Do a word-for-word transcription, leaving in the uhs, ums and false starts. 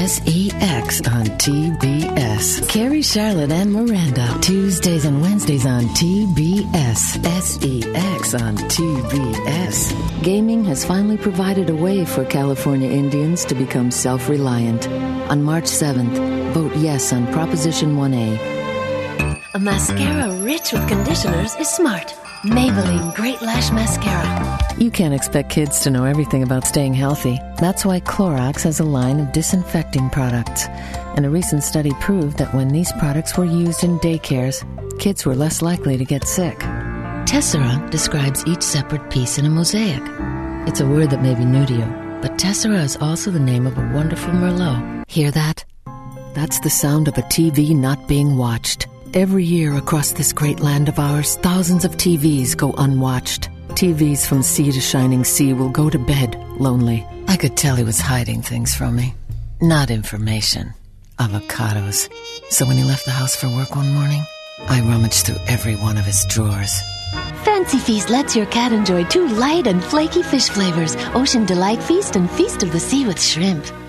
S E X on T B S. Carrie, Charlotte, and Miranda. Tuesdays and Wednesdays on T B S. S E X on T B S. Gaming has finally provided a way for California Indians to become self-reliant. On March seventh, vote yes on Proposition one A. A mascara rich with conditioners is smart. Maybelline Great Lash Mascara. You can't expect kids to know everything about staying healthy. That's why Clorox has a line of disinfecting products. And a recent study proved that when these products were used in daycares, kids were less likely to get sick. Tessera describes each separate piece in a mosaic. It's a word that may be new to you, but Tessera is also the name of a wonderful Merlot. Hear that? That's the sound of a T V not being watched. Every year across this great land of ours, thousands of T Vs go unwatched. T Vs from sea to shining sea will go to bed lonely. I could tell he was hiding things from me. Not information. Avocados. So when he left the house for work one morning, I rummaged through every one of his drawers. Fancy Feast lets your cat enjoy two light and flaky fish flavors, Ocean Delight Feast and Feast of the Sea with shrimp.